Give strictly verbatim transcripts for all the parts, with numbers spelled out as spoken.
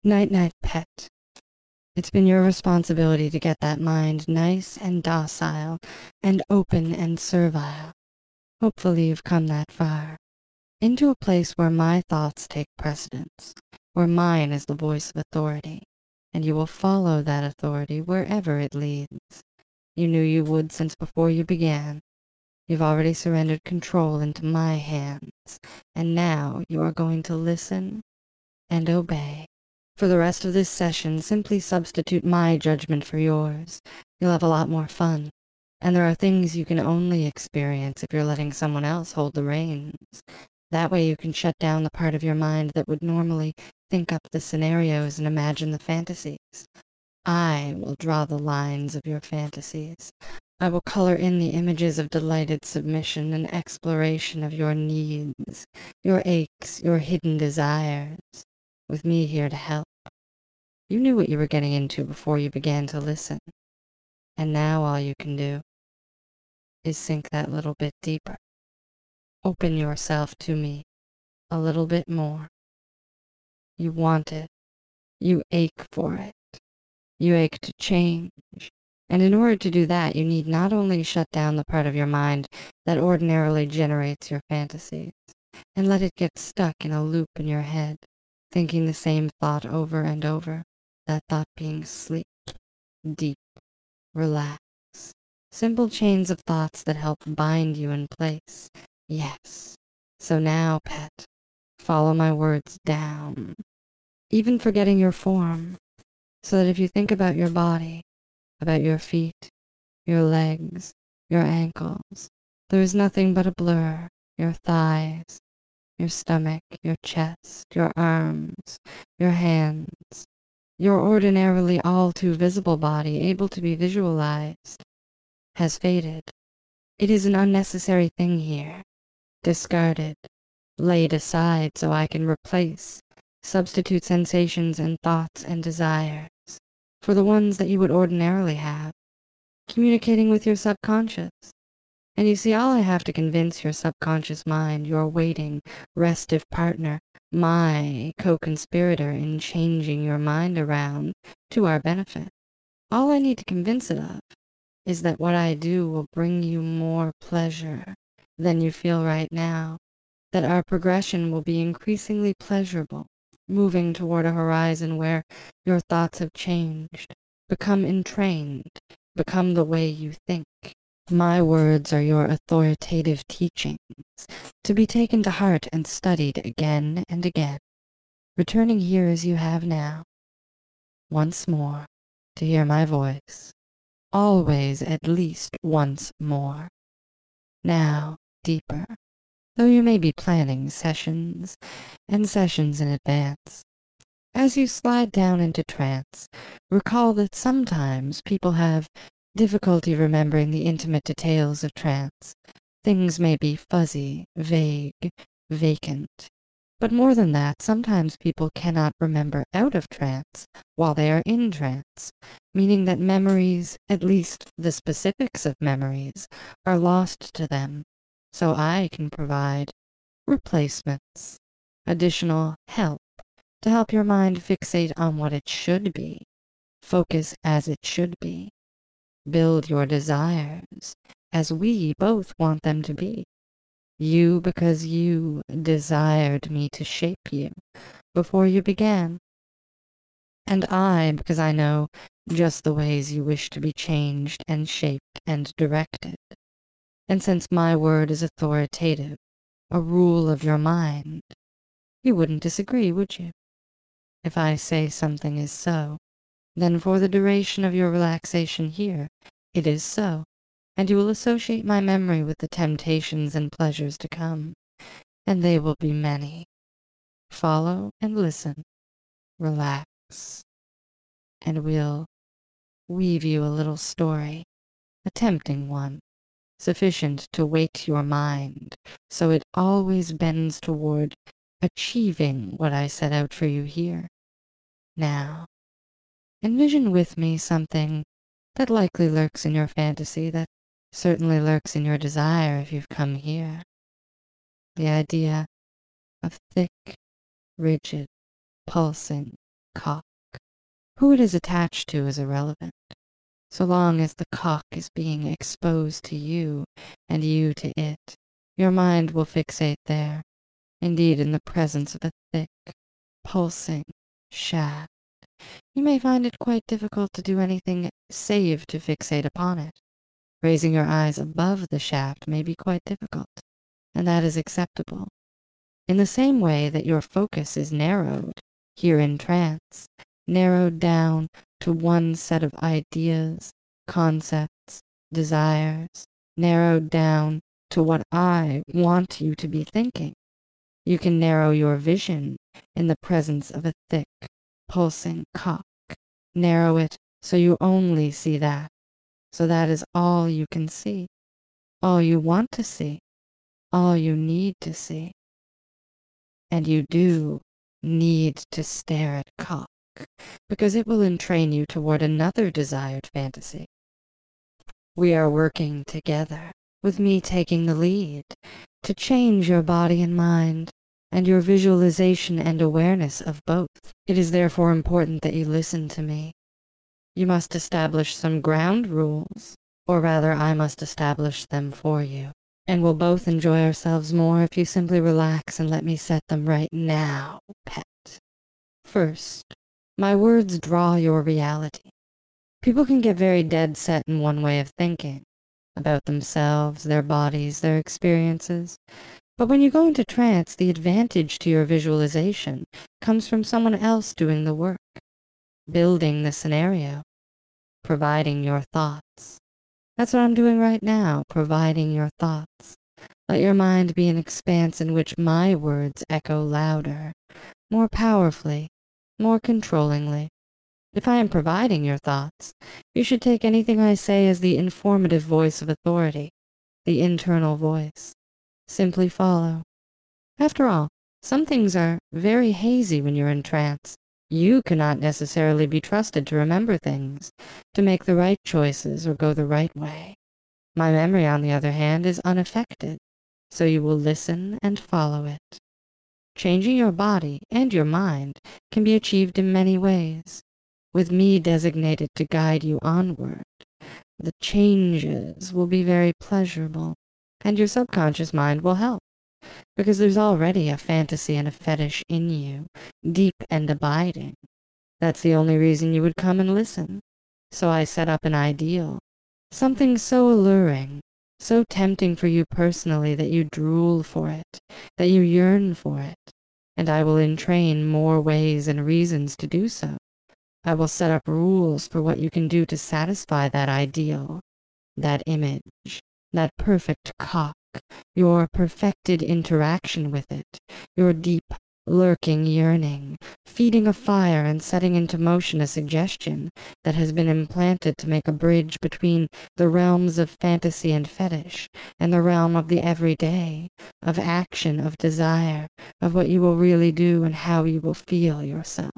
Night-night, pet. It's been your responsibility to get that mind nice and docile and open and servile. Hopefully you've come that far. Into a place where my thoughts take precedence, where mine is the voice of authority, and you will follow that authority wherever it leads. You knew you would since before you began. You've already surrendered control into my hands, and now you are going to listen and obey. For the rest of this session, simply substitute my judgment for yours. You'll have a lot more fun. And there are things you can only experience if you're letting someone else hold the reins. That way you can shut down the part of your mind that would normally think up the scenarios and imagine the fantasies. I will draw the lines of your fantasies. I will color in the images of delighted submission and exploration of your needs, your aches, your hidden desires, with me here to help. You knew what you were getting into before you began to listen, and now all you can do is sink that little bit deeper. Open yourself to me a little bit more. You want it. You ache for it. You ache to change. And in order to do that, you need not only shut down the part of your mind that ordinarily generates your fantasies, and let it get stuck in a loop in your head, thinking the same thought over and over, that thought being sleep, deep, relax. Simple chains of thoughts that help bind you in place. Yes. So now, pet, follow my words down, even forgetting your form, so that if you think about your body, about your feet, your legs, your ankles, there is nothing but a blur. Your thighs, your stomach, your chest, your arms, your hands, your ordinarily all too visible body, able to be visualized, has faded. It is an unnecessary thing here, discarded, laid aside so I can replace, substitute sensations and thoughts and desires for the ones that you would ordinarily have, communicating with your subconscious. And you see, all I have to convince your subconscious mind, your waiting, restive partner, my co-conspirator in changing your mind around to our benefit, all I need to convince it of is that what I do will bring you more pleasure than you feel right now, that our progression will be increasingly pleasurable, moving toward a horizon where your thoughts have changed, become entrained, become the way you think. My words are your authoritative teachings, to be taken to heart and studied again and again, returning here as you have now, once more, to hear my voice, always at least once more. Now, deeper, though you may be planning sessions and sessions in advance. As you slide down into trance, recall that sometimes people have difficulty remembering the intimate details of trance. Things may be fuzzy, vague, vacant. But more than that, sometimes people cannot remember out of trance while they are in trance, meaning that memories, at least the specifics of memories, are lost to them. So I can provide replacements, additional help to help your mind fixate on what it should be, focus as it should be, build your desires as we both want them to be. You because you desired me to shape you before you began, and I because I know just the ways you wish to be changed and shaped and directed. And since my word is authoritative, a rule of your mind, you wouldn't disagree, would you? If I say something is so, then for the duration of your relaxation here, it is so, and you will associate my memory with the temptations and pleasures to come, and they will be many. Follow and listen, relax, and we'll weave you a little story, a tempting one, sufficient to weight your mind, so it always bends toward achieving what I set out for you here. Now, envision with me something that likely lurks in your fantasy, that certainly lurks in your desire if you've come here. The idea of thick, rigid, pulsing, cock. Who it is attached to is irrelevant, so long as the cock is being exposed to you and you to it. Your mind will fixate there, indeed in the presence of a thick, pulsing shaft. You may find it quite difficult to do anything save to fixate upon it. Raising your eyes above the shaft may be quite difficult, and that is acceptable. In the same way that your focus is narrowed, here in trance, narrowed down to one set of ideas, concepts, desires, narrowed down to what I want you to be thinking. You can narrow your vision in the presence of a thick, pulsing cock. Narrow it so you only see that, so that is all you can see, all you want to see, all you need to see. And you do need to stare at cock, because it will entrain you toward another desired fantasy. We are working together, with me taking the lead, to change your body and mind, and your visualization and awareness of both. It is therefore important that you listen to me. You must establish some ground rules, or rather I must establish them for you, and we'll both enjoy ourselves more if you simply relax and let me set them right now, pet. First, my words draw your reality. People can get very dead set in one way of thinking, about themselves, their bodies, their experiences. But when you go into trance, the advantage to your visualization comes from someone else doing the work, building the scenario, providing your thoughts. That's what I'm doing right now, providing your thoughts. Let your mind be an expanse in which my words echo louder, more powerfully, more controllingly. If I am providing your thoughts, you should take anything I say as the informative voice of authority, the internal voice. Simply follow. After all, some things are very hazy when you're in trance. You cannot necessarily be trusted to remember things, to make the right choices or go the right way. My memory, on the other hand, is unaffected, so you will listen and follow it. Changing your body and your mind can be achieved in many ways, with me designated to guide you onward. The changes will be very pleasurable, and your subconscious mind will help, because there's already a fantasy and a fetish in you, deep and abiding. That's the only reason you would come and listen. So I set up an ideal, something so alluring, so tempting for you personally that you drool for it, that you yearn for it, and I will entrain more ways and reasons to do so. I will set up rules for what you can do to satisfy that ideal, that image, that perfect cock, your perfected interaction with it, your deep, lurking yearning, feeding a fire and setting into motion a suggestion that has been implanted to make a bridge between the realms of fantasy and fetish and the realm of the everyday, of action, of desire, of what you will really do and how you will feel yourself.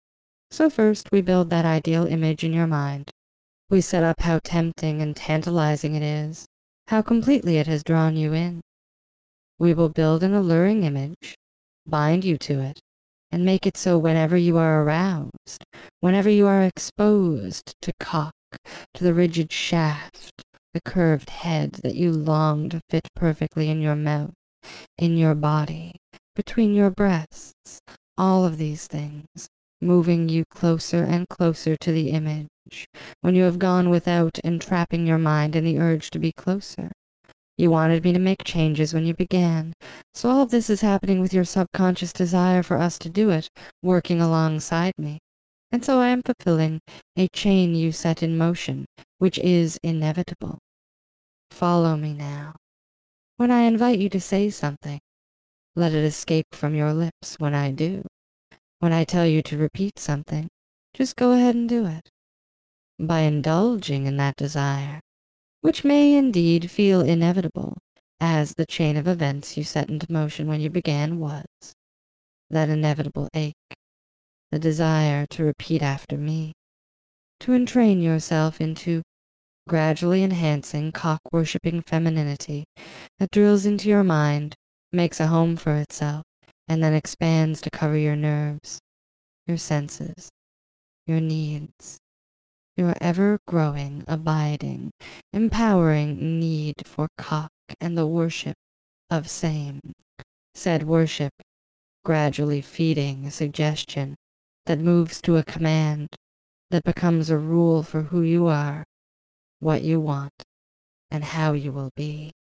So first we build that ideal image in your mind. We set up how tempting and tantalizing it is, how completely it has drawn you in. We will build an alluring image, bind you to it, and make it so whenever you are aroused, whenever you are exposed to cock, to the rigid shaft, the curved head that you long to fit perfectly in your mouth, in your body, between your breasts, all of these things, moving you closer and closer to the image, when you have gone without entrapping your mind in the urge to be closer. You wanted me to make changes when you began, so all of this is happening with your subconscious desire for us to do it, working alongside me. And so I am fulfilling a chain you set in motion, which is inevitable. Follow me now. When I invite you to say something, let it escape from your lips when I do. When I tell you to repeat something, just go ahead and do it. By indulging in that desire, which may indeed feel inevitable, as the chain of events you set into motion when you began was, that inevitable ache, the desire to repeat after me, to entrain yourself into gradually enhancing cock-worshipping femininity that drills into your mind, makes a home for itself, and then expands to cover your nerves. your senses, your needs, your ever-growing, abiding, empowering need for cock and the worship of same. Said worship gradually feeding a suggestion that moves to a command that becomes a rule for who you are, what you want, and how you will be.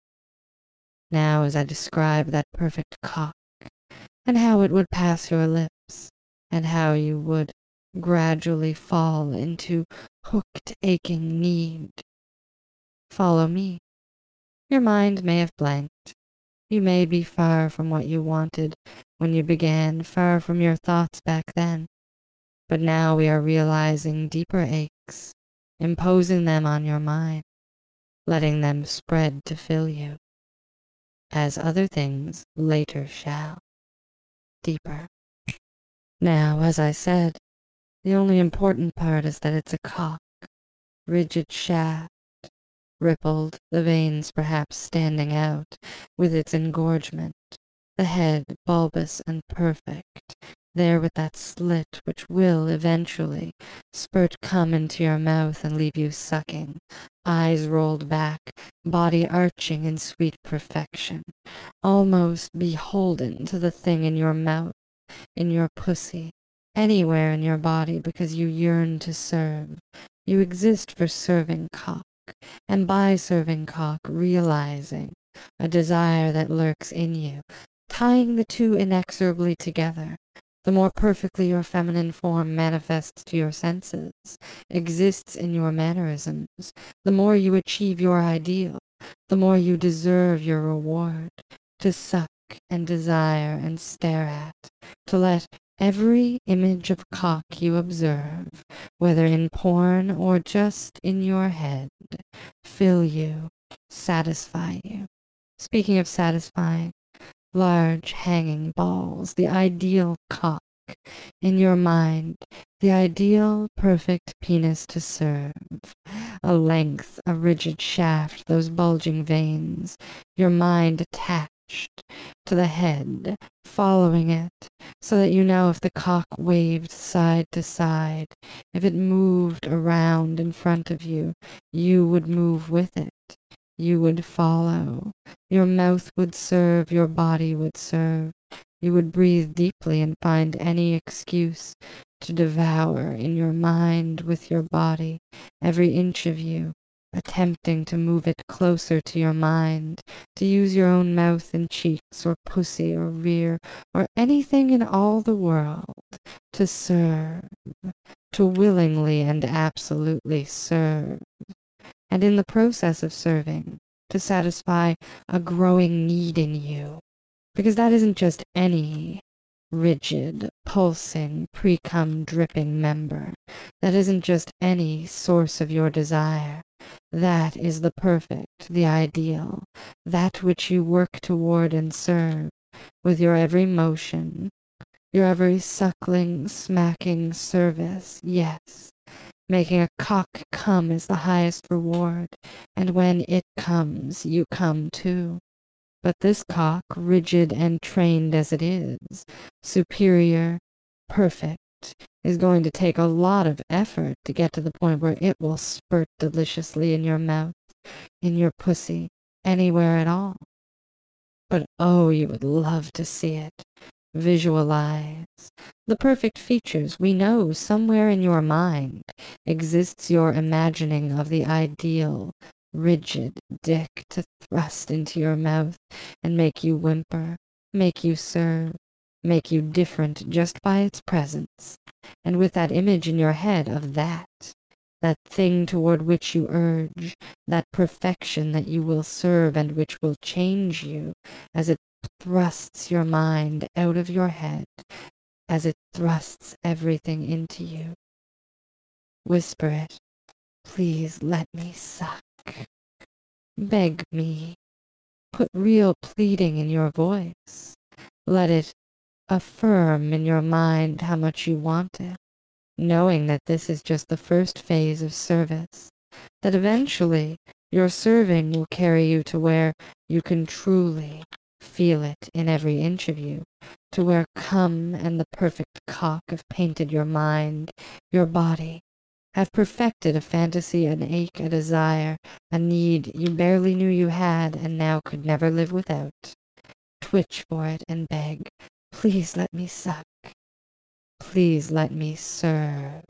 Now as I describe that perfect cock, and how it would pass your lips, and how you would gradually fall into hooked, aching need, follow me. Your mind may have blanked. You may be far from what you wanted when you began, far from your thoughts back then. But now we are realizing deeper aches, imposing them on your mind, letting them spread to fill you, as other things later shall. Deeper. Now, as I said, the only important part is that it's a cock, rigid shaft, rippled, the veins perhaps standing out with its engorgement, the head bulbous and perfect, there with that slit which will eventually spurt cum into your mouth and leave you sucking, eyes rolled back, body arching in sweet perfection, almost beholden to the thing in your mouth, in your pussy, anywhere in your body because you yearn to serve. You exist for serving cock, and by serving cock realizing a desire that lurks in you, tying the two inexorably together. The more perfectly your feminine form manifests to your senses, exists in your mannerisms, the more you achieve your ideal, the more you deserve your reward, to suck and desire and stare at, to let every image of cock you observe, whether in porn or just in your head, fill you, satisfy you. Speaking of satisfying, large hanging balls, the ideal cock in your mind, the ideal perfect penis to serve, a length, a rigid shaft, those bulging veins, your mind attached to the head, following it, so that you know if the cock waved side to side, if it moved around in front of you, you would move with it. You would follow. Your mouth would serve, your body would serve. You would breathe deeply and find any excuse to devour in your mind with your body, every inch of you, attempting to move it closer to your mind, to use your own mouth and cheeks or pussy or rear or anything in all the world to serve, to willingly and absolutely serve. And in the process of serving, to satisfy a growing need in you, because that isn't just any rigid, pulsing, pre-cum dripping member. That isn't just any source of your desire. That is the perfect, the ideal, that which you work toward and serve with your every motion, your every suckling, smacking service, yes. Making a cock come is the highest reward, and when it comes, you come too. But this cock, rigid and trained as it is, superior, perfect, is going to take a lot of effort to get to the point where it will spurt deliciously in your mouth, in your pussy, anywhere at all. But oh, you would love to see it. Visualize the perfect features. We know somewhere in your mind exists your imagining of the ideal, rigid dick to thrust into your mouth and make you whimper, make you serve, make you different just by its presence. And with that image in your head of that, that thing toward which you urge, that perfection that you will serve and which will change you as it thrusts your mind out of your head, as it thrusts everything into you. Whisper it. Please let me suck. Beg me. Put real pleading in your voice. Let it affirm in your mind how much you want it, knowing that this is just the first phase of service, that eventually your serving will carry you to where you can truly, Feel it in every inch of you, to where come and the perfect cock have painted your mind, your body, have perfected a fantasy, an ache, a desire, a need you barely knew you had and now could never live without. Twitch for it and beg, please let me suck. Please let me serve.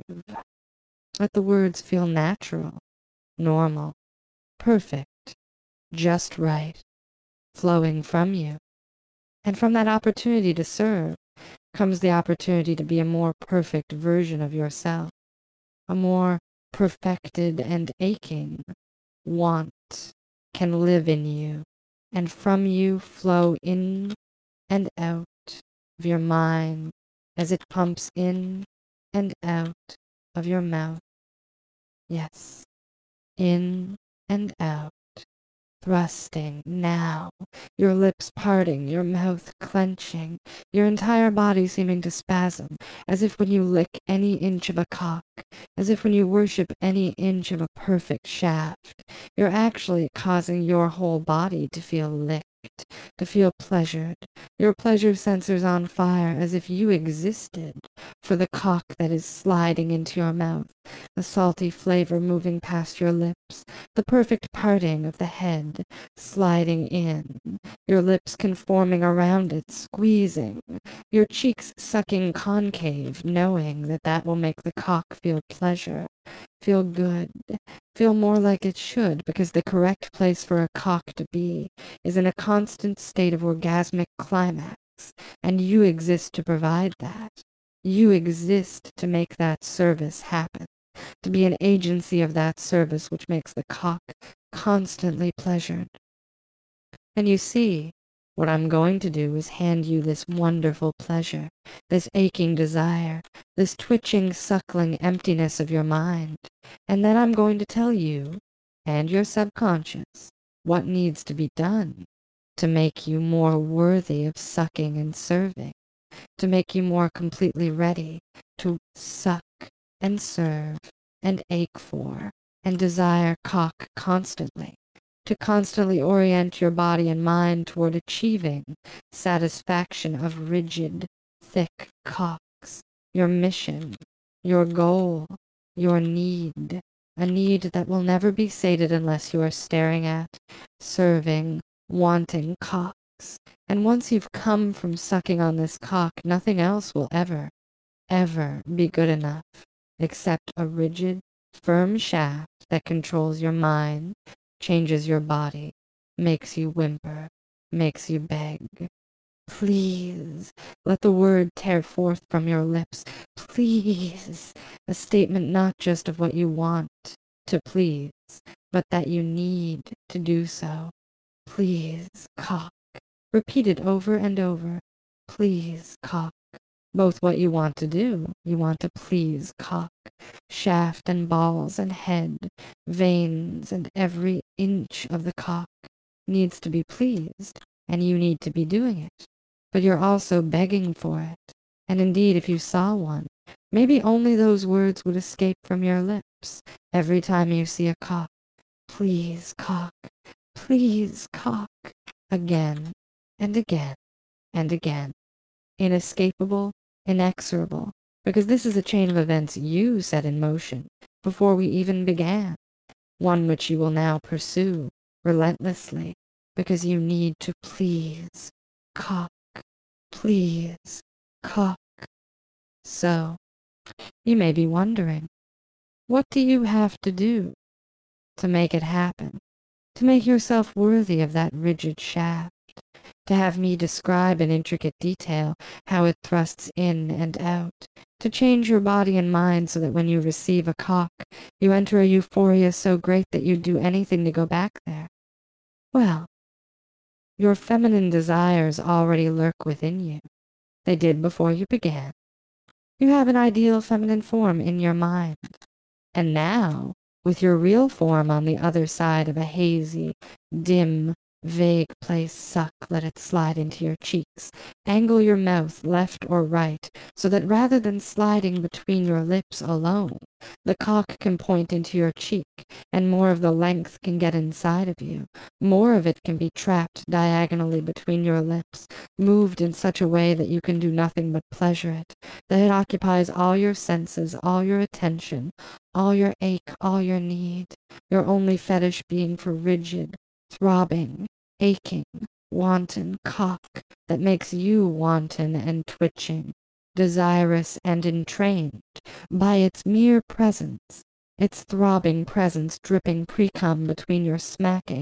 Let the words feel natural, normal, perfect, just right, flowing from you. And from that opportunity to serve comes the opportunity to be a more perfect version of yourself, a more perfected and aching want can live in you, and from you flow in and out of your mind as it pumps in and out of your mouth. Yes, in and out, thrusting now, your lips parting, your mouth clenching, your entire body seeming to spasm, as if when you lick any inch of a cock, as if when you worship any inch of a perfect shaft, you're actually causing your whole body to feel licked, to feel pleasured, your pleasure sensors on fire as if you existed for the cock that is sliding into your mouth, the salty flavor moving past your lips, the perfect parting of the head sliding in, your lips conforming around it, squeezing, your cheeks sucking concave, knowing that that will make the cock feel pleasure, feel good, feel more like it should, because the correct place for a cock to be is in a constant state of orgasmic climax, and you exist to provide that. You exist to make that service happen, to be an agency of that service which makes the cock constantly pleasured. And you see, what I'm going to do is hand you this wonderful pleasure, this aching desire, this twitching, suckling emptiness of your mind, and then I'm going to tell you, and your subconscious, what needs to be done to make you more worthy of sucking and serving, to make you more completely ready to suck and serve and ache for and desire cock constantly, to constantly orient your body and mind toward achieving satisfaction of rigid, thick cocks, your mission, your goal, your need, a need that will never be sated unless you are staring at, serving, wanting cocks. And once you've come from sucking on this cock, nothing else will ever, ever be good enough, except a rigid, firm shaft that controls your mind, changes your body, makes you whimper, makes you beg. Please, let the word tear forth from your lips. Please, a statement not just of what you want to please, but that you need to do so. Please, cock. Repeat it over and over. Please, cock. Both what you want to do, you want to please cock, shaft and balls and head, veins and every inch of the cock needs to be pleased, and you need to be doing it. But you're also begging for it, and indeed if you saw one, maybe only those words would escape from your lips every time you see a cock. Please, cock. Please, cock. Again and again and again. Inescapable, inexorable, because this is a chain of events you set in motion before we even began, one which you will now pursue relentlessly, because you need to please cock, please cock. So, you may be wondering, what do you have to do to make it happen, to make yourself worthy of that rigid shaft? To have me describe in intricate detail how it thrusts in and out, to change your body and mind so that when you receive a cock, you enter a euphoria so great that you'd do anything to go back there. Well, your feminine desires already lurk within you. They did before you began. You have an ideal feminine form in your mind. And now, with your real form on the other side of a hazy, dim, Vague place suck, let it slide into your cheeks. Angle your mouth left or right, so that rather than sliding between your lips alone, the cock can point into your cheek, and more of the length can get inside of you. More of it can be trapped diagonally between your lips, moved in such a way that you can do nothing but pleasure it, that it occupies all your senses, all your attention, all your ache, all your need, your only fetish being for rigid, throbbing, aching, wanton cock that makes you wanton and twitching, desirous and entrained by its mere presence, its throbbing presence dripping precum between your smacking,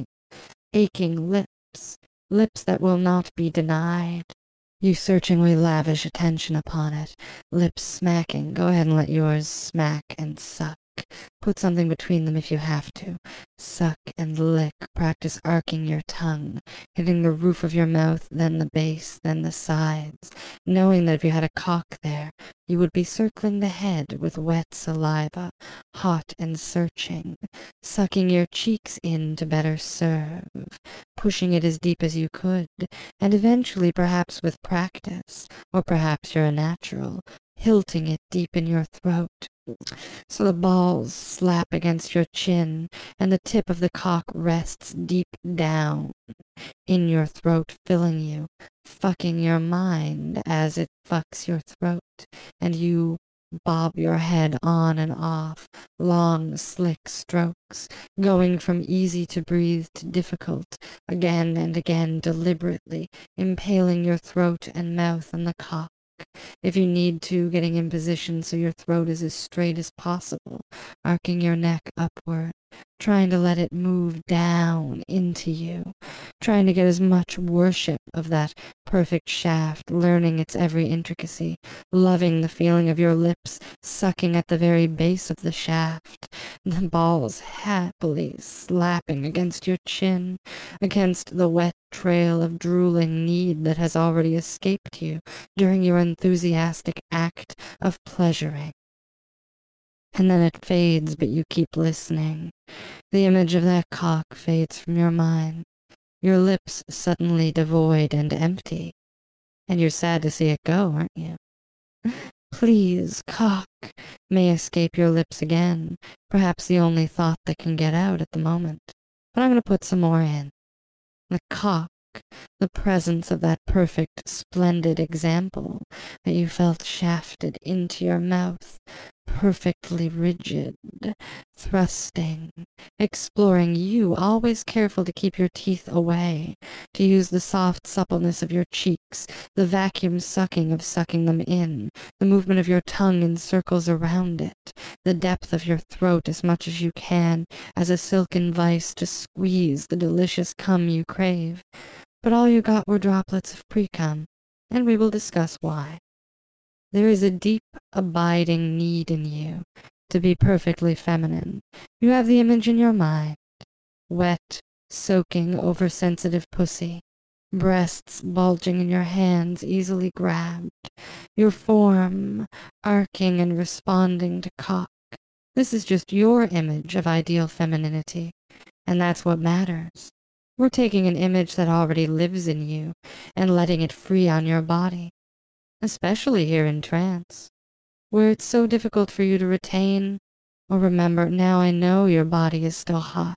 aching lips, lips that will not be denied. You searchingly lavish attention upon it, lips smacking. Go ahead and let yours smack and suck. Put something between them if you have to. Suck and lick. Practice arcing your tongue, hitting the roof of your mouth, then the base, then the sides, knowing that if you had a cock there, you would be circling the head with wet saliva, hot and searching, sucking your cheeks in to better serve, pushing it as deep as you could, and eventually, perhaps with practice, or perhaps you're a natural, hilting it deep in your throat, so the balls slap against your chin, and the tip of the cock rests deep down in your throat, filling you, fucking your mind as it fucks your throat, and you bob your head on and off, long, slick strokes, going from easy to breathe to difficult, again and again, deliberately, impaling your throat and mouth on the cock. If you need to, getting in position so your throat is as straight as possible, arcing your neck upward, trying to let it move down into you, trying to get as much worship of that perfect shaft, learning its every intricacy, loving the feeling of your lips sucking at the very base of the shaft, the balls happily slapping against your chin, against the wet trail of drooling need that has already escaped you during your enthusiastic act of pleasuring. And then it fades, but you keep listening. The image of that cock fades from your mind. Your lips suddenly devoid and empty. And you're sad to see it go, aren't you? Please, cock, may escape your lips again, perhaps the only thought that can get out at the moment. But I'm going to put some more in. The cock, the presence of that perfect, splendid example that you felt shafted into your mouth, perfectly rigid, thrusting, exploring you, always careful to keep your teeth away, to use the soft suppleness of your cheeks, the vacuum sucking of sucking them in, the movement of your tongue in circles around it, the depth of your throat as much as you can, as a silken vice to squeeze the delicious cum you crave. But all you got were droplets of pre-cum, and we will discuss why. There is a deep, abiding need in you to be perfectly feminine. You have the image in your mind. Wet, soaking, oversensitive pussy. Breasts bulging in your hands, easily grabbed. Your form arcing and responding to cock. This is just your image of ideal femininity, and that's what matters. We're taking an image that already lives in you and letting it free on your body. Especially here in trance, where it's so difficult for you to retain or remember. Now I know your body is still hot,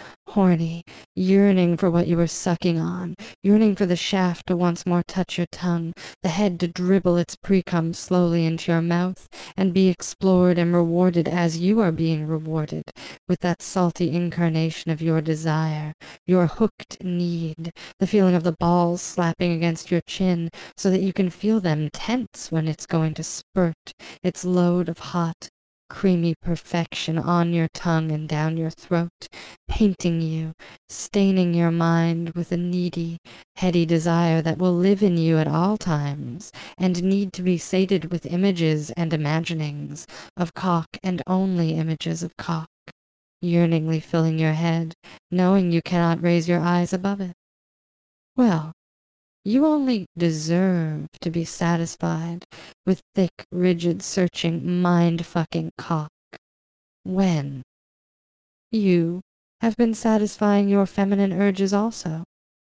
horny, yearning for what you were sucking on, yearning for the shaft to once more touch your tongue, the head to dribble its pre-cum slowly into your mouth and be explored and rewarded as you are being rewarded with that salty incarnation of your desire, your hooked need, the feeling of the balls slapping against your chin so that you can feel them tense when it's going to spurt its load of hot, creamy perfection on your tongue and down your throat, painting you, staining your mind with a needy, heady desire that will live in you at all times, and need to be sated with images and imaginings of cock and only images of cock, yearningly filling your head, knowing you cannot raise your eyes above it. Well, you only deserve to be satisfied with thick, rigid, searching, mind-fucking cock when you have been satisfying your feminine urges also.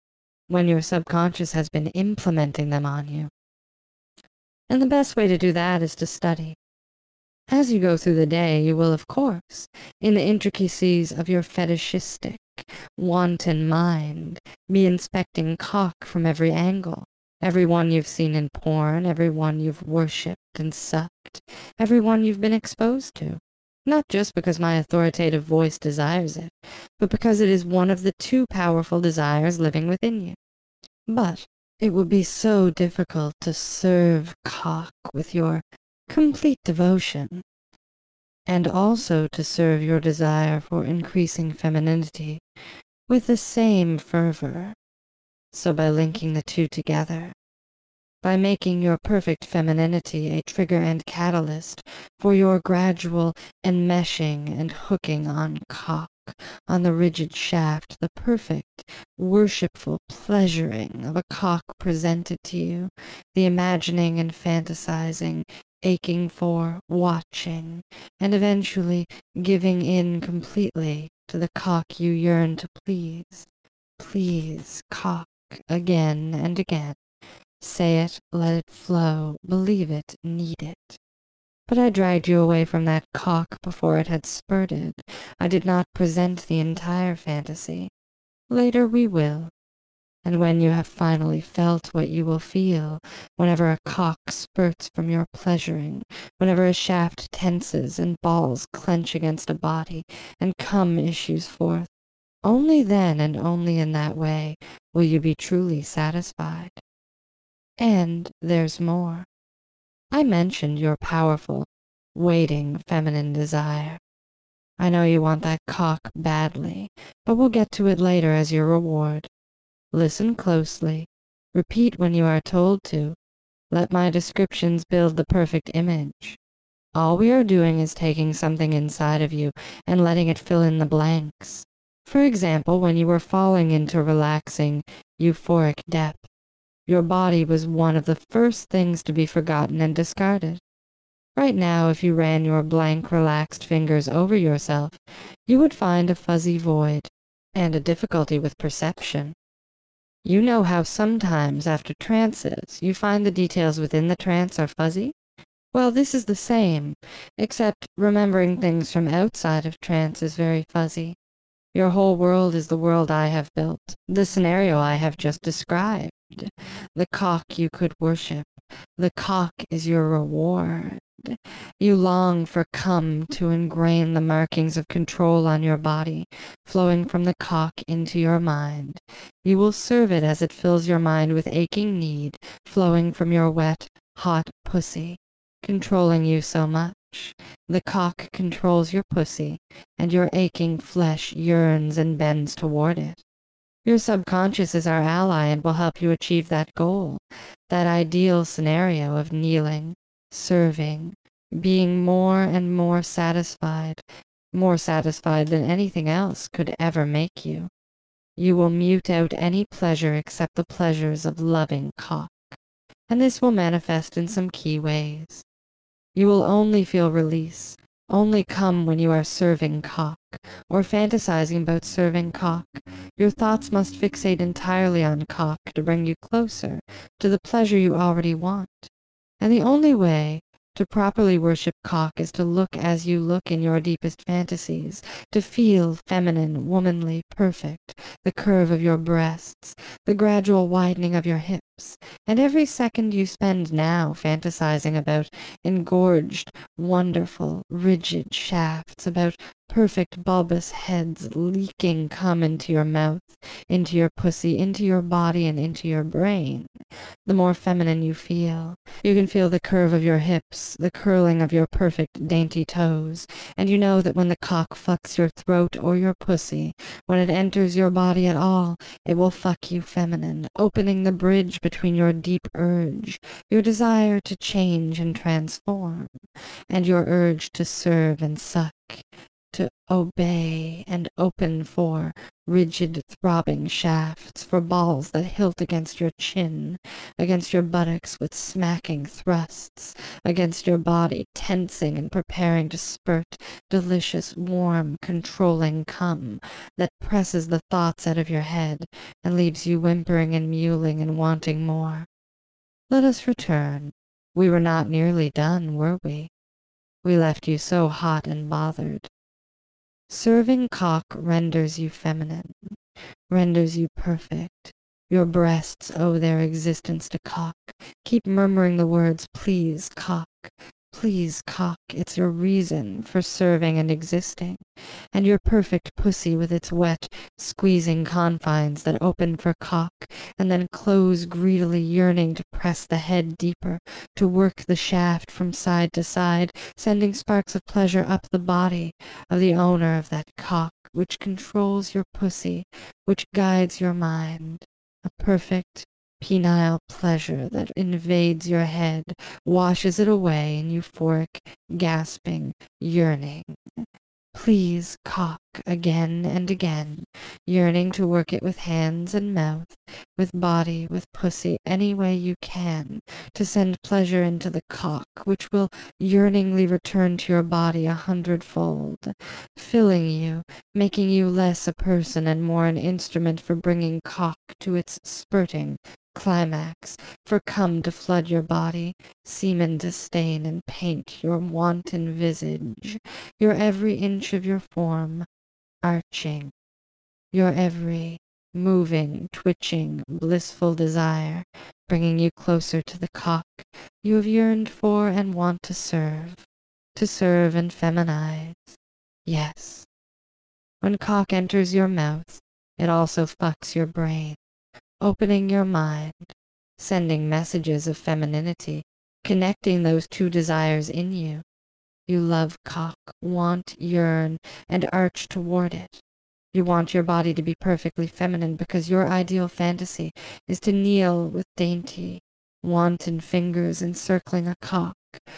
when your subconscious has been implementing them on you. And the best way to do that is to study. As you go through the day, you will, of course, in the intricacies of your fetishistic, wanton mind, be inspecting cock from every angle. Every one you've seen in porn, every one you've worshipped and sucked, every one you've been exposed to. Not just because my authoritative voice desires it, but because it is one of the two powerful desires living within you. But it would be so difficult to serve cock with your complete devotion, and also to serve your desire for increasing femininity with the same fervor. So by linking the two together, by making your perfect femininity a trigger and catalyst for your gradual enmeshing and hooking on cock, on the rigid shaft, the perfect, worshipful pleasuring of a cock presented to you, the imagining and fantasizing, aching for, watching, and eventually giving in completely to the cock you yearn to please. Please, cock, again and again. Say it, let it flow, believe it, need it. But I dragged you away from that cock before it had spurted. I did not present the entire fantasy. Later we will. And when you have finally felt what you will feel, whenever a cock spurts from your pleasuring, whenever a shaft tenses and balls clench against a body, and cum issues forth, only then and only in that way will you be truly satisfied. And there's more. I mentioned your powerful, waiting feminine desire. I know you want that cock badly, but we'll get to it later as your reward. Listen closely. Repeat when you are told to. Let my descriptions build the perfect image. All we are doing is taking something inside of you and letting it fill in the blanks. For example, when you were falling into relaxing, euphoric depth, your body was one of the first things to be forgotten and discarded. Right now, if you ran your blank, relaxed fingers over yourself, you would find a fuzzy void and a difficulty with perception. You know how sometimes after trances, you find the details within the trance are fuzzy? Well, this is the same, except remembering things from outside of trance is very fuzzy. Your whole world is the world I have built, the scenario I have just described. The cock you could worship. The cock is your reward. You long for cum to ingrain the markings of control on your body, flowing from the cock into your mind. You will serve it as it fills your mind with aching need, flowing from your wet, hot pussy, controlling you so much. The cock controls your pussy, and your aching flesh yearns and bends toward it. Your subconscious is our ally and will help you achieve that goal, that ideal scenario of kneeling, serving, being more and more satisfied, more satisfied than anything else could ever make you. You will mute out any pleasure except the pleasures of loving cock, and this will manifest in some key ways. You will only feel release, only come when you are serving cock, or fantasizing about serving cock. Your thoughts must fixate entirely on cock to bring you closer to the pleasure you already want. And the only way to properly worship cock is to look as you look in your deepest fantasies, to feel feminine, womanly, perfect, the curve of your breasts, the gradual widening of your hips, and every second you spend now fantasizing about engorged, wonderful, rigid shafts, about perfect bulbous heads leaking cum into your mouth, into your pussy, into your body, and into your brain. The more feminine you feel, you can feel the curve of your hips, the curling of your perfect dainty toes, and you know that when the cock fucks your throat or your pussy, when it enters your body at all, it will fuck you feminine, opening the bridge between your deep urge, your desire to change and transform, and your urge to serve and suck, to obey and open for rigid, throbbing shafts, for balls that hilt against your chin, against your buttocks with smacking thrusts, against your body tensing and preparing to spurt delicious, warm, controlling cum that presses the thoughts out of your head and leaves you whimpering and mewling and wanting more. Let us return. We were not nearly done, were we? We left you so hot and bothered. Serving cock renders you feminine, renders you perfect. Your breasts owe their existence to cock. Keep murmuring the words, please, cock. Please, cock, it's your reason for serving and existing, and your perfect pussy with its wet, squeezing confines that open for cock and then close greedily, yearning to press the head deeper, to work the shaft from side to side, sending sparks of pleasure up the body of the owner of that cock, which controls your pussy, which guides your mind, a perfect, penile pleasure that invades your head, washes it away in euphoric, gasping yearning. Please, cock, again and again, yearning to work it with hands and mouth, with body, with pussy, any way you can, to send pleasure into the cock, which will yearningly return to your body a hundredfold, filling you, making you less a person and more an instrument for bringing cock to its spurting climax, for cum to flood your body, semen to stain and paint your wanton visage, your every inch of your form arching, your every moving, twitching, blissful desire bringing you closer to the cock you have yearned for and want to serve, to serve and feminize. Yes. When cock enters your mouth, it also fucks your brain, opening your mind, sending messages of femininity, connecting those two desires in you. You love cock, want, yearn, and arch toward it. You want your body to be perfectly feminine because your ideal fantasy is to kneel with dainty, wanton fingers encircling a cock,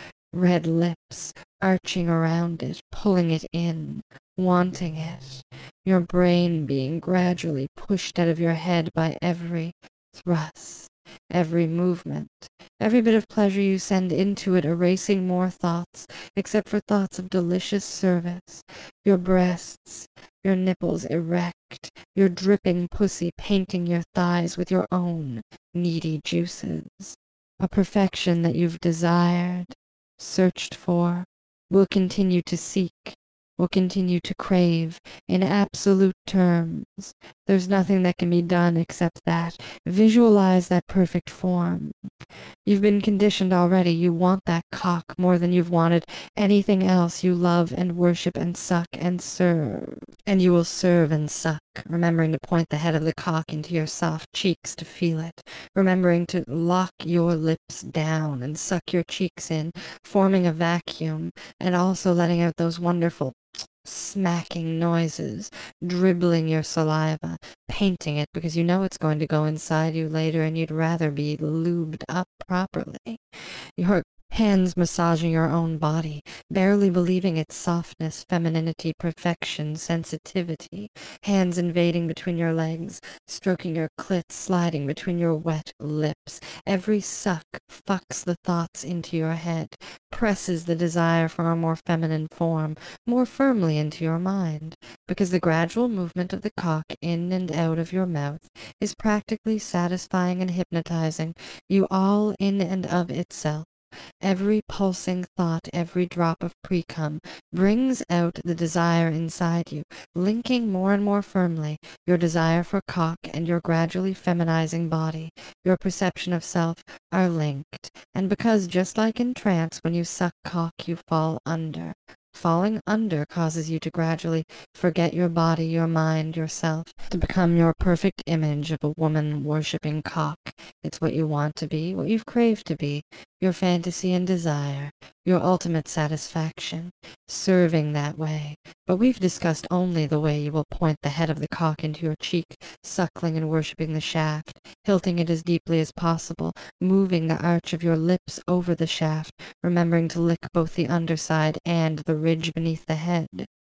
red lips arching around it, pulling it in, wanting it, your brain being gradually pushed out of your head by every thrust, every movement, every bit of pleasure you send into it, erasing more thoughts, except for thoughts of delicious service, your breasts, your nipples erect, your dripping pussy painting your thighs with your own needy juices, a perfection that you've desired, searched for, will continue to seek, will continue to crave, in absolute terms. There's nothing that can be done except that. Visualize that perfect form. You've been conditioned already. You want that cock more than you've wanted anything else. You love and worship and suck and serve. And you will serve and suck, remembering to point the head of the cock into your soft cheeks to feel it, remembering to lock your lips down and suck your cheeks in, forming a vacuum, and also letting out those wonderful smacking noises, dribbling your saliva, painting it because you know it's going to go inside you later and you'd rather be lubed up properly. Your hands massaging your own body, barely believing its softness, femininity, perfection, sensitivity, hands invading between your legs, stroking your clit, sliding between your wet lips. Every suck fucks the thoughts into your head, presses the desire for a more feminine form more firmly into your mind, because the gradual movement of the cock in and out of your mouth is practically satisfying and hypnotizing you all in and of itself. Every pulsing thought, every drop of precum brings out the desire inside you, linking more and more firmly your desire for cock and your gradually feminizing body. Your perception of self are linked, and because just like in trance, when you suck cock, you fall under. Falling under causes you to gradually forget your body, your mind, yourself, to become your perfect image of a woman worshipping cock. It's what you want to be, what you've craved to be, your fantasy and desire, your ultimate satisfaction, serving that way. But we've discussed only the way you will point the head of the cock into your cheek, suckling and worshipping the shaft, hilting it as deeply as possible, moving the arch of your lips over the shaft, remembering to lick both the underside and the ridge beneath the head.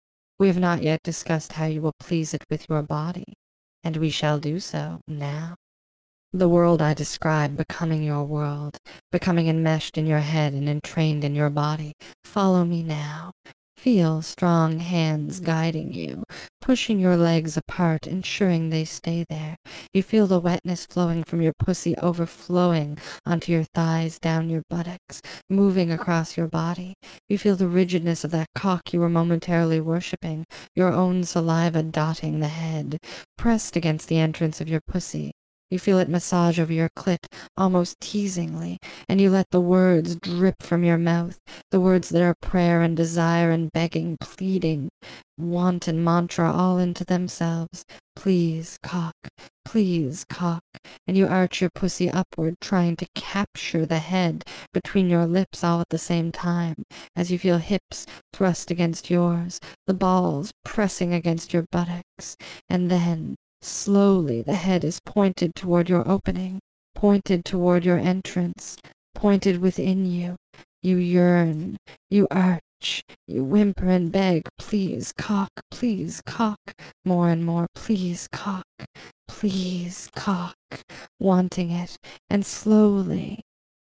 We have not yet discussed how you will please it with your body, and we shall do so now. The world I describe becoming your world, becoming enmeshed in your head and entrained in your body. Follow me now. Feel strong hands guiding you, pushing your legs apart, ensuring they stay there. You feel the wetness flowing from your pussy overflowing onto your thighs, down your buttocks, moving across your body. You feel the rigidness of that cock you were momentarily worshipping, your own saliva dotting the head, pressed against the entrance of your pussy. You feel it massage over your clit, almost teasingly, and you let the words drip from your mouth, the words that are prayer and desire and begging, pleading, want and mantra all into themselves. Please, cock, please, cock. And you arch your pussy upward, trying to capture the head between your lips all at the same time, as you feel hips thrust against yours, the balls pressing against your buttocks, and then slowly the head is pointed toward your opening, pointed toward your entrance, pointed within you. You yearn, you arch, you whimper and beg, please cock, please cock, more and more, please cock, please cock, wanting it, and slowly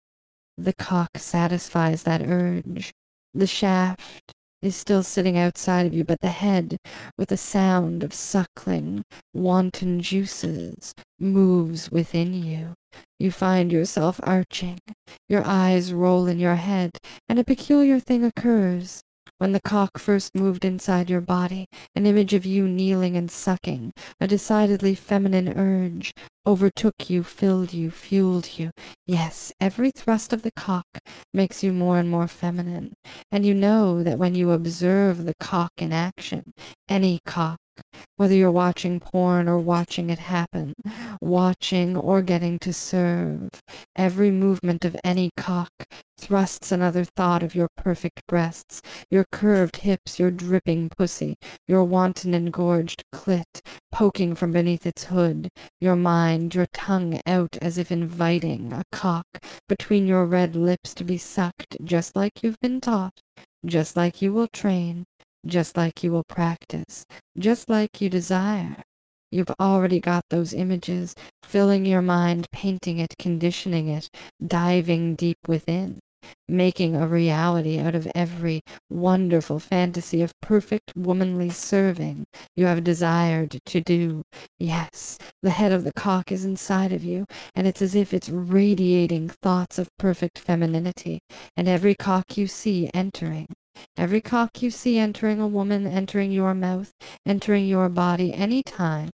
the cock satisfies that urge. The shaft is still sitting outside of you, but the head, with a sound of suckling, wanton juices, moves within you. You find yourself arching. Your eyes roll in your head, and a peculiar thing occurs. When the cock first moved inside your body, an image of you kneeling and sucking, a decidedly feminine urge, overtook you, filled you, fueled you. Yes, every thrust of the cock makes you more and more feminine, and you know that when you observe the cock in action, any cock, whether you're watching porn or watching it happen, watching or getting to serve, every movement of any cock thrusts another thought of your perfect breasts, your curved hips, your dripping pussy, your wanton engorged clit poking from beneath its hood, your mind, your tongue out as if inviting a cock between your red lips to be sucked, just like you've been taught, just like you will train, just like you will practice, just like you desire. You've already got those images, filling your mind, painting it, conditioning it, diving deep within, making a reality out of every wonderful fantasy of perfect womanly serving you have desired to do. Yes, the head of the cock is inside of you, and it's as if it's radiating thoughts of perfect femininity, and every cock you see entering, every cock you see entering a woman, entering your mouth, entering your body any time,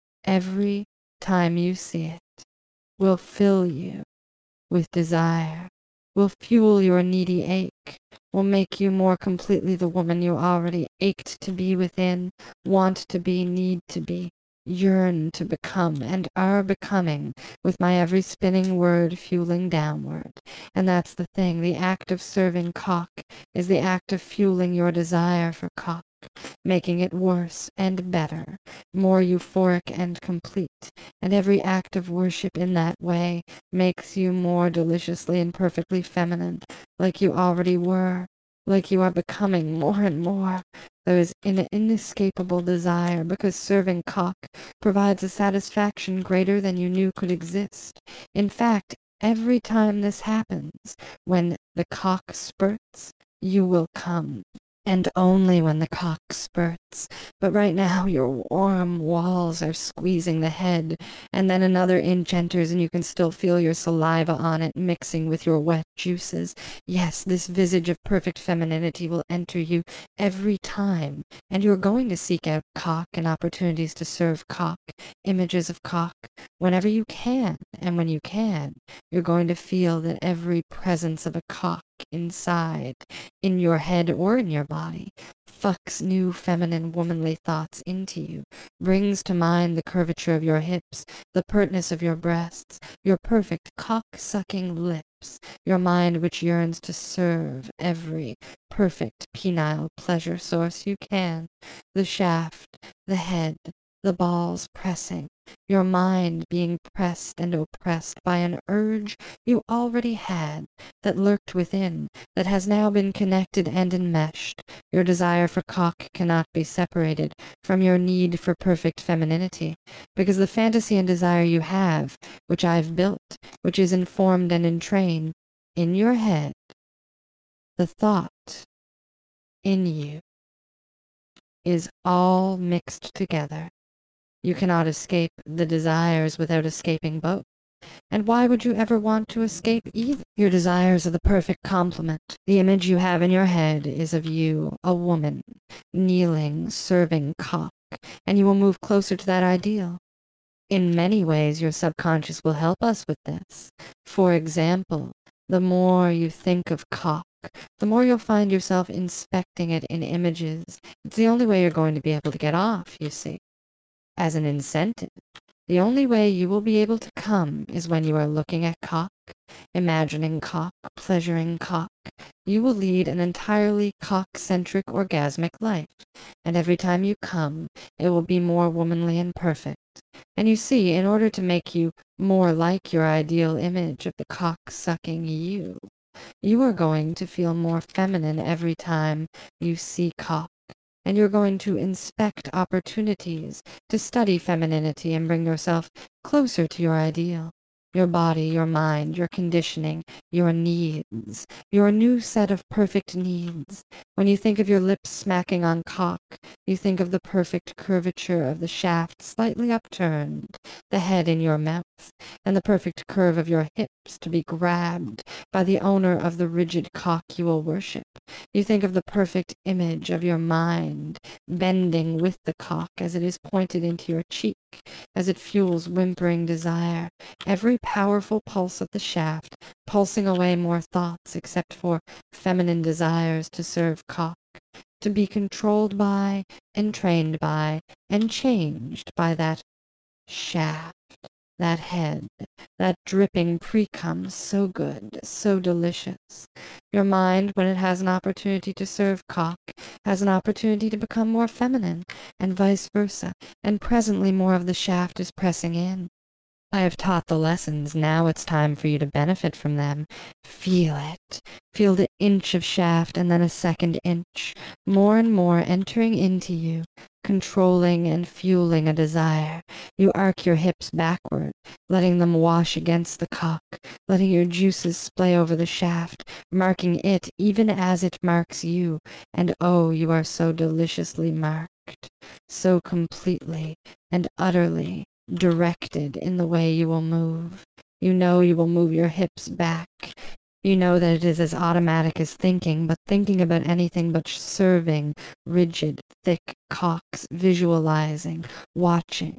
every time you see it, will fill you with desire, will fuel your needy ache, will make you more completely the woman you already ached to be within, want to be, need to be, yearn to become, and are becoming, with my every spinning word fueling downward. And that's the thing, the act of serving cock is the act of fueling your desire for cock, making it worse and better, more euphoric and complete, and every act of worship in that way makes you more deliciously and perfectly feminine, like you already were, like you are becoming more and more. There is an inescapable desire, because serving cock provides a satisfaction greater than you knew could exist. In fact, every time this happens, when the cock spurts, you will come. And only when the cock spurts. But right now your warm walls are squeezing the head, and then another inch enters and you can still feel your saliva on it mixing with your wet juices. Yes, this visage of perfect femininity will enter you every time, and you're going to seek out cock and opportunities to serve cock, images of cock, whenever you can. And when you can, you're going to feel that every presence of a cock inside, in your head or in your body, fucks new feminine womanly thoughts into you, brings to mind the curvature of your hips, the pertness of your breasts, your perfect cock-sucking lips, your mind which yearns to serve every perfect penile pleasure source you can, the shaft, the head, the balls pressing, your mind being pressed and oppressed by an urge you already had that lurked within, that has now been connected and enmeshed. Your desire for cock cannot be separated from your need for perfect femininity, because the fantasy and desire you have, which I've built, which is informed and entrained in your head, the thought in you, is all mixed together. You cannot escape the desires without escaping both. And why would you ever want to escape either? Your desires are the perfect complement. The image you have in your head is of you, a woman, kneeling, serving cock, and you will move closer to that ideal. In many ways, your subconscious will help us with this. For example, the more you think of cock, the more you'll find yourself inspecting it in images. It's the only way you're going to be able to get off, you see. As an incentive, the only way you will be able to come is when you are looking at cock, imagining cock, pleasuring cock. You will lead an entirely cock-centric orgasmic life, and every time you come, it will be more womanly and perfect. And you see, in order to make you more like your ideal image of the cock-sucking you, you are going to feel more feminine every time you see cock. And you're going to inspect opportunities to study femininity and bring yourself closer to your ideal. Your body, your mind, your conditioning, your needs, your new set of perfect needs. When you think of your lips smacking on cock, you think of the perfect curvature of the shaft slightly upturned, the head in your mouth, and the perfect curve of your hips to be grabbed by the owner of the rigid cock you will worship. You think of the perfect image of your mind bending with the cock as it is pointed into your cheek, as it fuels whimpering desire, every powerful pulse of the shaft pulsing away more thoughts except for feminine desires to serve cock, to be controlled by and trained by and changed by that shaft, that head, that dripping pre-cum, so good, so delicious. Your mind, when it has an opportunity to serve cock, has an opportunity to become more feminine, and vice versa, and presently more of the shaft is pressing in. I have taught the lessons, now it's time for you to benefit from them. Feel it. Feel the inch of shaft and then a second inch, more and more entering into you, controlling and fueling a desire. You arc your hips backward, letting them wash against the cock, letting your juices splay over the shaft, marking it even as it marks you. And oh, you are so deliciously marked, so completely and utterly directed in the way you will move. You know you will move your hips back. You know that it is as automatic as thinking, but thinking about anything but serving, rigid, thick cocks, visualizing, watching,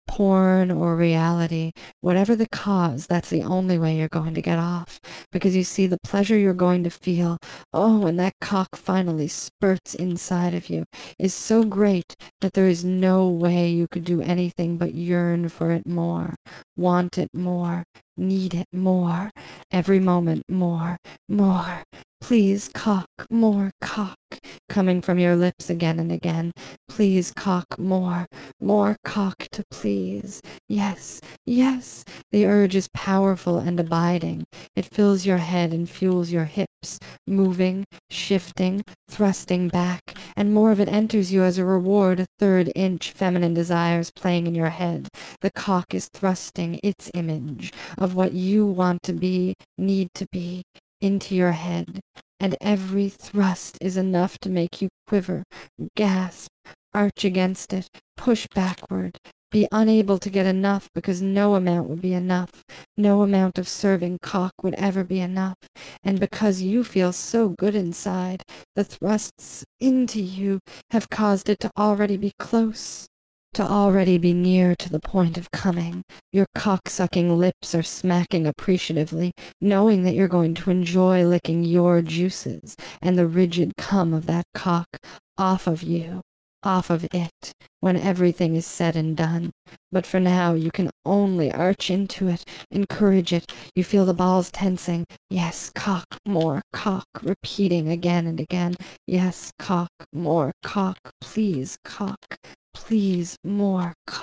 porn or reality, whatever the cause, that's the only way you're going to get off, because you see the pleasure you're going to feel, oh, when that cock finally spurts inside of you, is so great that there is no way you could do anything but yearn for it more, want it more, need it more, every moment more, more. Please, cock, more cock, coming from your lips again and again. Please, cock, more, more cock to please. Yes, yes, the urge is powerful and abiding. It fills your head and fuels your hips, moving, shifting, thrusting back, and more of it enters you as a reward, a third inch feminine desires playing in your head. The cock is thrusting its image of what you want to be, need to be, into your head, and every thrust is enough to make you quiver, gasp, arch against it, push backward, be unable to get enough because no amount would be enough, no amount of serving cock would ever be enough, and because you feel so good inside, the thrusts into you have caused it to already be close, to already be near to the point of coming. Your cock-sucking lips are smacking appreciatively, knowing that you're going to enjoy licking your juices and the rigid cum of that cock off of you, off of it, when everything is said and done. But for now, you can only arch into it, encourage it. You feel the balls tensing. Yes, cock, more cock, repeating again and again. Yes, cock, more cock, please, cock. Please, more cock.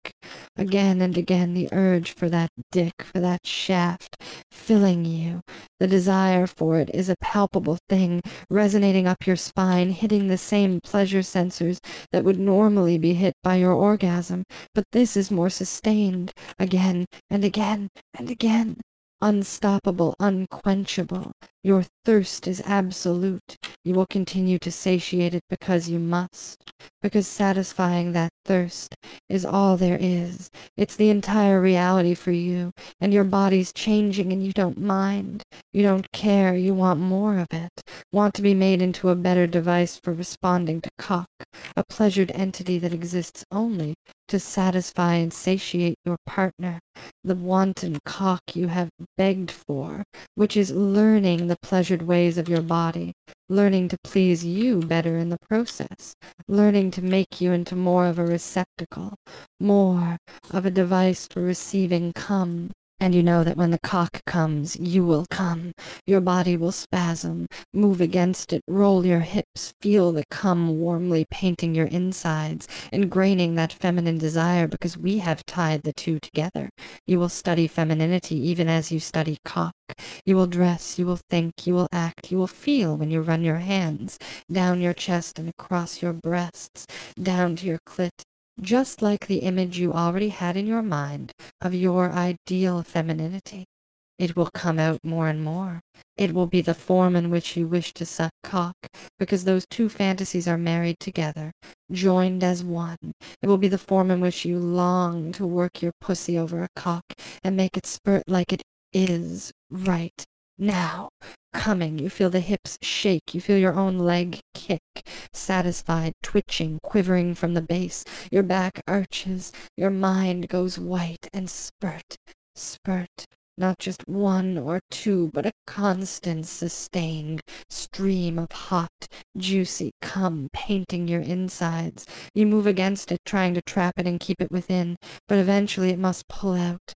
Again and again, the urge for that dick, for that shaft, filling you. The desire for it is a palpable thing, resonating up your spine, hitting the same pleasure sensors that would normally be hit by your orgasm, but this is more sustained, again and again and again. Unstoppable, unquenchable. Your thirst is absolute. You will continue to satiate it because you must, because satisfying that thirst is all there is. It's the entire reality for you, and your body's changing and you don't mind. You don't care, you want more of it, want to be made into a better device for responding to cock, a pleasured entity that exists only to satisfy and satiate your partner, the wanton cock you have begged for, which is learning the pleasured ways of your body, learning to please you better in the process, learning to make you into more of a receptacle, more of a device for receiving cum. And you know that when the cock comes, you will come. Your body will spasm, move against it, roll your hips, feel the cum warmly painting your insides, ingraining that feminine desire because we have tied the two together. You will study femininity even as you study cock. You will dress, you will think, you will act, you will feel when you run your hands down your chest and across your breasts, down to your clit, just like the image you already had in your mind of your ideal femininity. It will come out more and more. It will be the form in which you wish to suck cock, because those two fantasies are married together, joined as one. It will be the form in which you long to work your pussy over a cock and make it spurt like it is right now. Coming, you feel the hips shake, you feel your own leg kick, satisfied, twitching, quivering from the base. Your back arches, your mind goes white, and spurt, spurt. Not just one or two, but a constant, sustained stream of hot, juicy cum painting your insides. You move against it, trying to trap it and keep it within, but eventually it must pull out.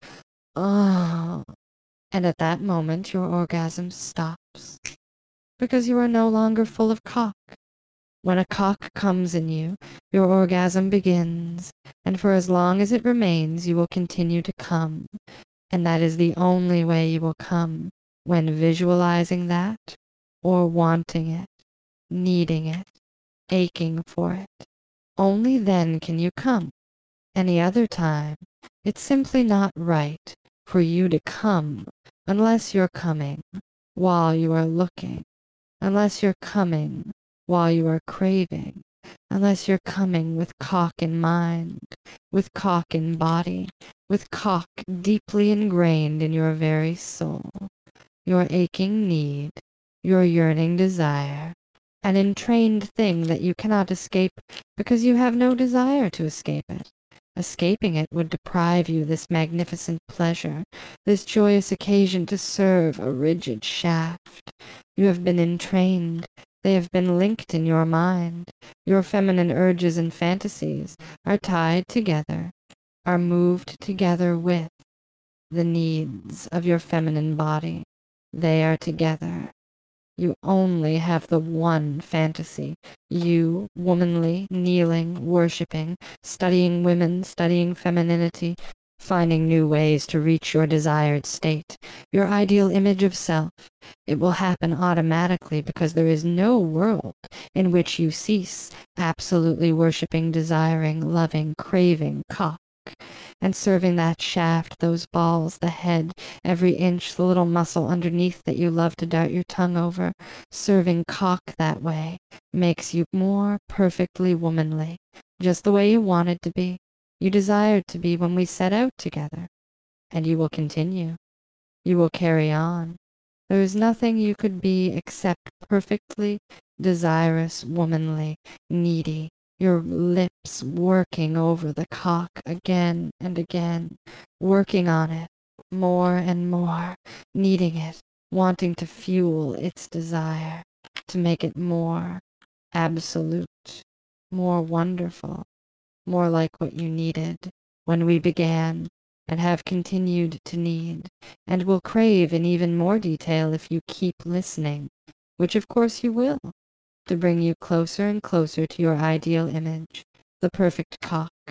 Ah. And at that moment your orgasm stops, because you are no longer full of cock. When a cock comes in you, your orgasm begins, and for as long as it remains you will continue to come. And that is the only way you will come, when visualizing that, or wanting it, needing it, aching for it. Only then can you come. Any other time, it's simply not right for you to come unless you're coming while you are looking, unless you're coming while you are craving, unless you're coming with cock in mind, with cock in body, with cock deeply ingrained in your very soul, your aching need, your yearning desire, an entrained thing that you cannot escape because you have no desire to escape it. Escaping it would deprive you this magnificent pleasure, this joyous occasion to serve a rigid shaft. You have been entrained. They have been linked in your mind. Your feminine urges and fantasies are tied together, are moved together with the needs of your feminine body. They are together. You only have the one fantasy. You, womanly, kneeling, worshipping, studying women, studying femininity, finding new ways to reach your desired state, your ideal image of self. It will happen automatically because there is no world in which you cease absolutely worshipping, desiring, loving, craving cock, and serving that shaft, those balls, the head, every inch, the little muscle underneath that you love to dart your tongue over. Serving cock that way makes you more perfectly womanly, just the way you wanted to be, you desired to be when we set out together. And you will continue. You will carry on. There is nothing you could be except perfectly desirous, womanly, needy, your lips working over the cock again and again, working on it more and more, needing it, wanting to fuel its desire, to make it more absolute, more wonderful, more like what you needed when we began, and have continued to need, and will crave in even more detail if you keep listening, which of course you will, to bring you closer and closer to your ideal image, the perfect cock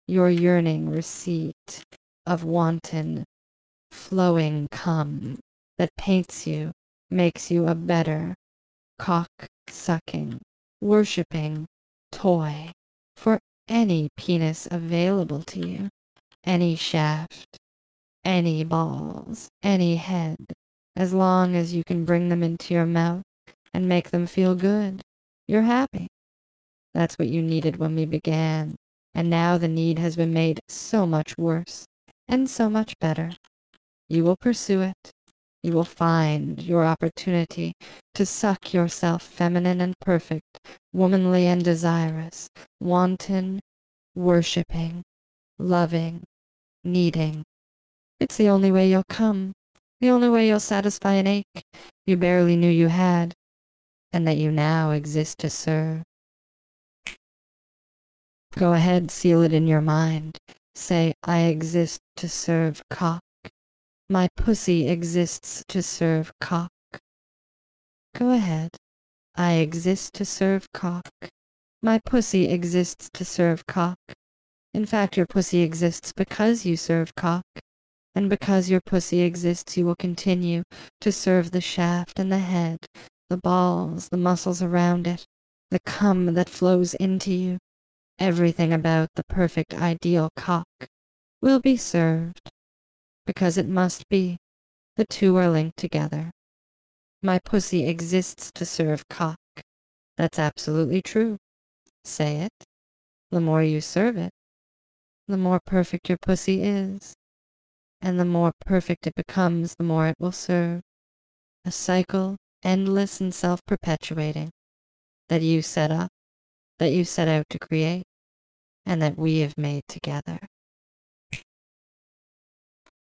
your yearning receipt of wanton, flowing cum that paints you, makes you a better, cock-sucking, worshipping toy for any penis available to you, any shaft, any balls, any head, as long as you can bring them into your mouth and make them feel good. You're happy. That's what you needed when we began, and now the need has been made so much worse and so much better. You will pursue it. You will find your opportunity to suck yourself feminine and perfect, womanly and desirous, wanton, worshipping, loving, needing. It's the only way you'll come, the only way you'll satisfy an ache you barely knew you had, and that you now exist to serve. Go ahead, seal it in your mind. Say, I exist to serve cock. My pussy exists to serve cock. Go ahead. I exist to serve cock. My pussy exists to serve cock. In fact, your pussy exists because you serve cock. And because your pussy exists, you will continue to serve the shaft and the head, the balls, the muscles around it, the cum that flows into you. Everything about the perfect ideal cock will be served, because it must be. The two are linked together. My pussy exists to serve cock. That's absolutely true. Say it. The more you serve it, the more perfect your pussy is. And the more perfect it becomes, the more it will serve. A cycle, endless and self-perpetuating, that you set up, that you set out to create, and that we have made together.